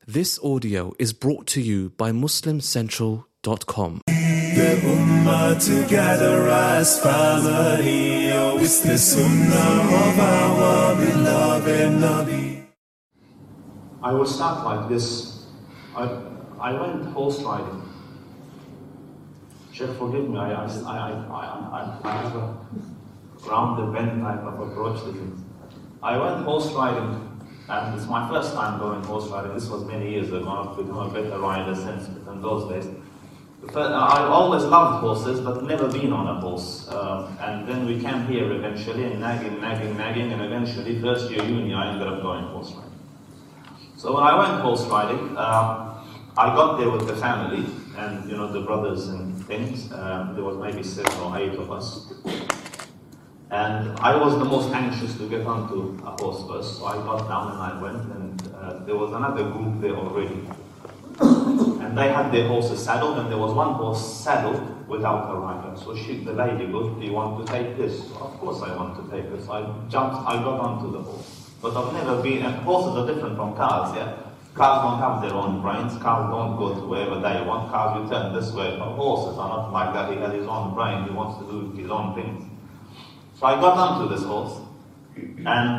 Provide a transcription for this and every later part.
This audio is brought to you by MuslimCentral.com. The Ummah together as family, oh, it's the Sunnah of our beloved Nabi. I will start like this. I went horse riding. Sheikh, forgive me, I have a round the bend type of approach to things. I went horse riding, and it's my first time going horse riding. This was many years ago. I've become a better rider since, but in those days. I always loved horses, but never been on a horse. And then we came here eventually, and nagging, and eventually, first year uni, I ended up going horse riding. So when I went horse riding, I got there with the family, and the brothers and things. There was maybe 7 or 8 of us. And I was the most anxious to get onto a horse first, so I got down and I went, and there was another group there already. And they had their horses saddled, and there was one horse saddled without a rider. So the lady goes, "Do you want to take this?" So of course I want to take this. So I got onto the horse. But I've never been, and horses are different from cars, yeah? Cars don't have their own brains, cars don't go to wherever they want, cars you turn this way, but horses are not like that. He has his own brain, he wants to do his own things. So I got onto this horse, and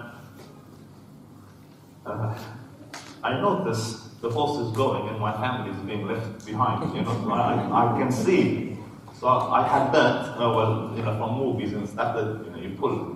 I noticed the horse is going and my family is being left behind, I can see. So I had that, from movies and stuff that, you pull.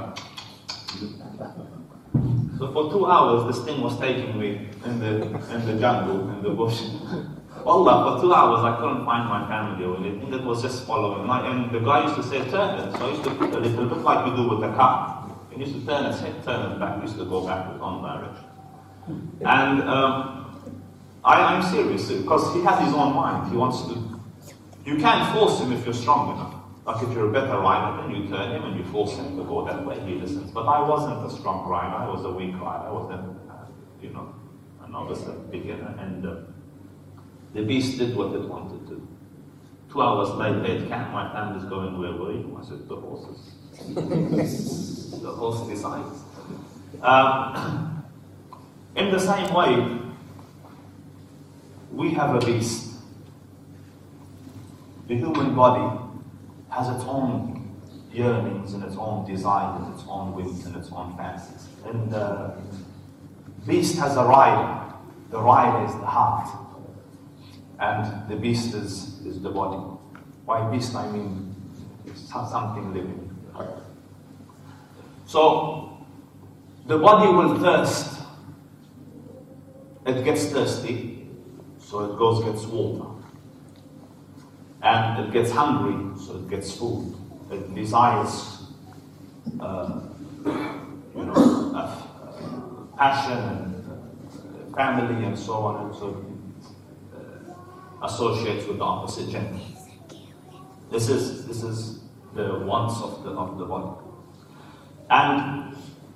So for 2 hours, this thing was taking me in the jungle, in the bush. Wallah, for 2 hours I couldn't find my family or anything. It was just following. And the guy used to say, "Turn it." So I used to put a little bit like you do with the car. He used to turn its head, turn it back. He used to go back with one direction. And I'm serious, because he has his own mind. He wants to. You can't force him if you're strong enough. Like if you're a better rider, then you turn him and you force him to go that way. He listens. But I wasn't a strong rider. I was a weak rider. I was a novice, a beginner, and the beast did what it wanted to. 2 hours later, it came. My family's going, "Where were you?" I said, "The horses." The horse decides. In the same way, we have a beast. The human body has its own yearnings and its own desires, its own whims and its own fancies. And the beast has a rider. The rider is the heart. And the beast is the body. By beast I mean it's something living. So the body will thirst. It gets thirsty, so it goes gets water. And it gets hungry, so it gets food. It desires, passion and family and so on, and so associates with the opposite gender. This is the wants of the body. And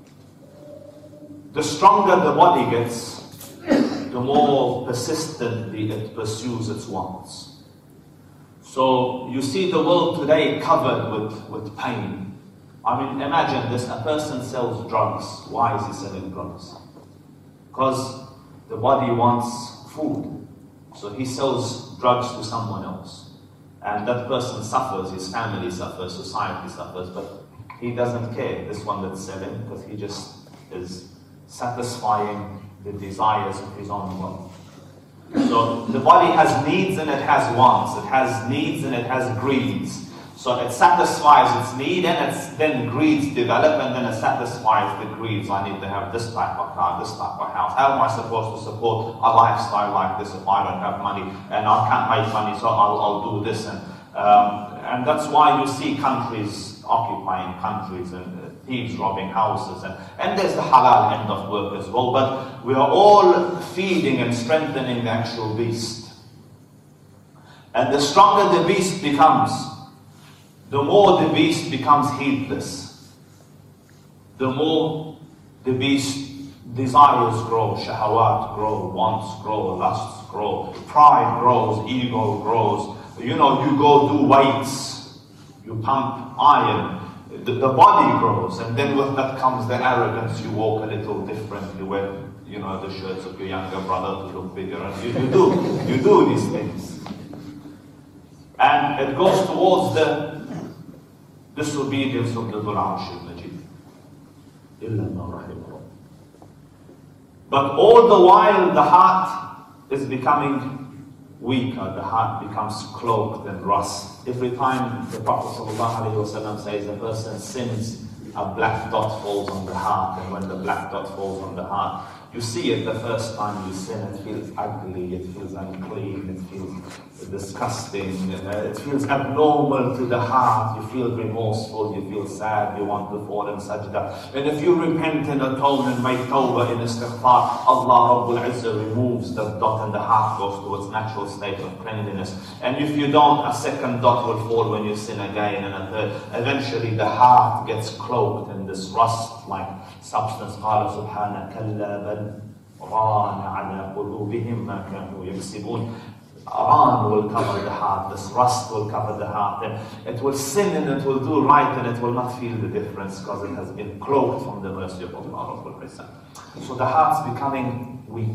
the stronger the body gets, the more persistently it pursues its wants. So you see the world today covered with pain. I mean, imagine this, a person sells drugs. Why is he selling drugs? Because the body wants food. So he sells drugs to someone else. And that person suffers, his family suffers, society suffers, but he doesn't care, this one that's selling, because he just is satisfying the desires of his own body. So the body has needs and it has wants. It has needs and it has greeds. So it satisfies its need, and then greeds develop, and then it satisfies the greeds. I need to have this type of car, this type of house. How am I supposed to support a lifestyle like this if I don't have money and I can't make money? So I'll do this, and that's why you see countries occupying countries and thieves robbing houses, and there's the halal end of work as well. But we are all feeding and strengthening the actual beast. And the stronger the beast becomes, the more the beast becomes heedless. The more the beast desires grow, shahawat grow, wants grow, lusts grow, pride grows, ego grows. You go do weights, you pump iron, the body grows, and then with that comes the arrogance. You walk a little differently, where you know, the shirts of your younger brother to look bigger, and you do these things. And it goes towards the disobedience of the Dhul Arsh al-Majid. But all the while the heart is becoming weaker, the heart becomes cloaked and rust. Every time the Prophet ﷺ says a person sins, a black dot falls on the heart, and when the black dot falls on the heart, you see it the first time you sin, it feels ugly, it feels unclean, it feels disgusting, it feels abnormal to the heart, you feel remorseful, you feel sad, you want to fall in sajda. And if you repent and atone and make tawbah in istighfar, Allah Rabbul Izzah removes the dot and the heart goes to its natural state of cleanliness. And if you don't, a second dot will fall when you sin again, and a third. Eventually the heart gets cloaked in this rust-like substance. قال سبحانه كلا بل ران على قلوبهم ما كانوا يكسبون. Ran will cover the heart, this rust will cover the heart, and it will sin and it will do right, and it will not feel the difference because it has been cloaked from the mercy of Allah Rabbul Izzah. So the heart's becoming weak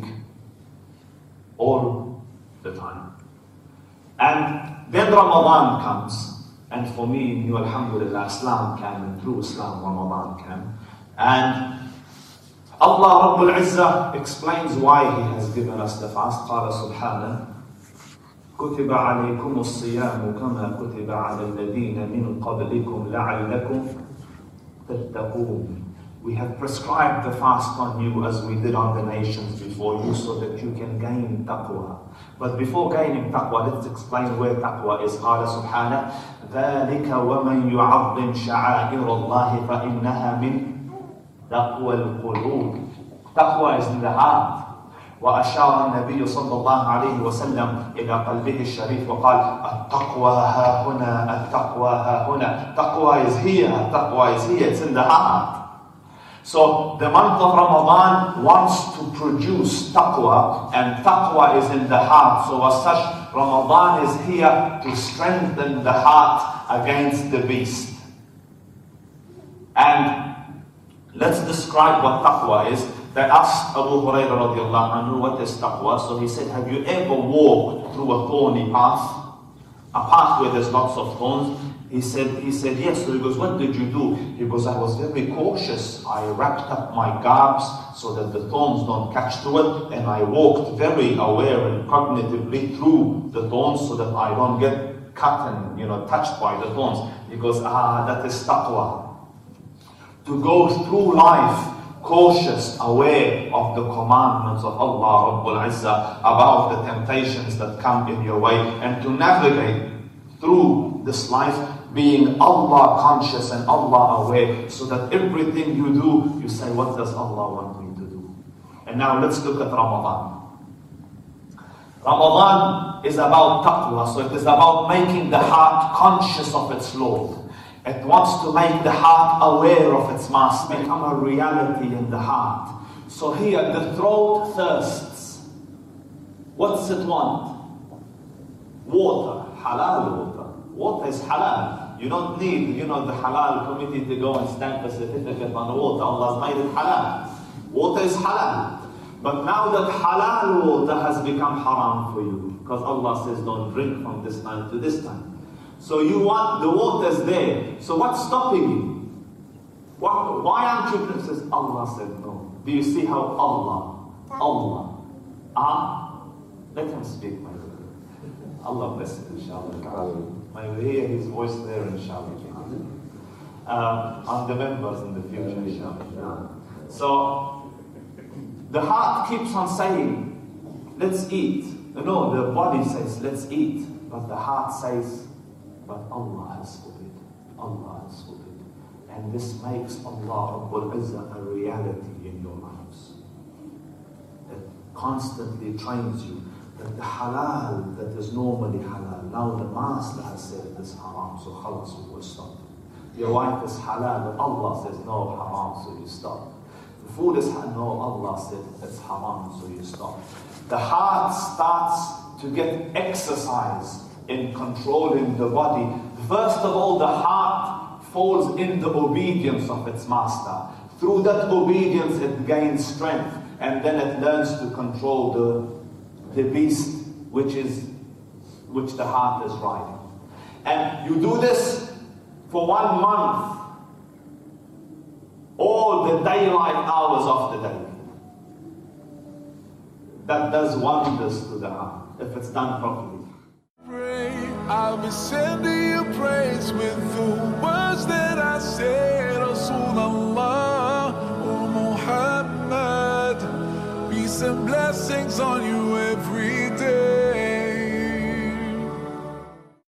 all the time. And then Ramadan comes, and for me, you alhamdulillah, Islam came, and through Islam Ramadan came. And Allah Rabbul Izzah explains why He has given us the fast. قال سبحانه كتب عليكم الصيام كما كتب على الذين من قبلكم لعلكم تتقون. We have prescribed the fast on you as we did on the nations before you, so that you can gain taqwa. But before gaining taqwa, let's explain where taqwa is. قال سبحانه ذلك ومن يعظم شعائر الله فإنها من تقوى القلوب. Taqwa is in the heart. وأشار النبي صلى الله عليه وسلم إلى قلبه الشريف وقال التقوى ها هنا التقوى ها هنا. Taqwa is here, taqwa is here, it's in the heart. So the month of Ramadan wants to produce taqwa, and taqwa is in the heart. So as such, Ramadan is here to strengthen the heart against the beast. And let's describe what taqwa is. They asked Abu Hurairah radiallahu anhu, what is taqwa? So he said, have you ever walked through a thorny path? A path where there's lots of thorns? He said yes. So he goes, what did you do? He goes, I was very cautious. I wrapped up my garbs so that the thorns don't catch to it, and I walked very aware and cognitively through the thorns so that I don't get cut and touched by the thorns. He goes, that is taqwa. To go through life cautious, aware of the commandments of Allah Rabbul Izzah, about the temptations that come in your way, and to navigate through this life being Allah conscious and Allah aware, so that everything you do, you say, what does Allah want me to do? And now let's look at Ramadan. Ramadan is about taqwa, so it is about making the heart conscious of its Lord. It wants to make the heart aware of its master, become a reality in the heart. So here, the throat thirsts. What does it want? Water, halal water. Water is halal. You don't need, the halal committee to go and stamp a certificate on water. Allah's made it halal. Water is halal. But now that halal water has become haram for you, because Allah says don't drink from this time to this time. So you want, the water's there. So what's stopping you? Why aren't you drinking? Says Allah said no. Do you see how Allah, let him speak, my brother. Allah bless him, inshallah. May we hear his voice there, inshallah. On the members in the future, inshallah. So the heart keeps on saying, let's eat. No, the body says, let's eat. But the heart says, but Allah has forbid. Allah has forbid. And this makes Allah Rabbul Izzah a reality in your lives. It constantly trains you that the halal that is normally halal, now the Master has said it is haram, so khalas, we will stop. Your wife is halal, but Allah says no, haram, so you stop. The food is halal, no, Allah said it's haram, so you stop. The heart starts to get exercise in controlling the body. First of all, the heart falls in the obedience of its master. Through that obedience, it gains strength. and then it learns to control the beast which the heart is riding. And you do this for 1 month, all the daylight hours of the day. That does wonders to the heart if it's done properly. I'll be sending you praise with the words that I said. Rasulallah, oh Muhammad, peace and blessings on you every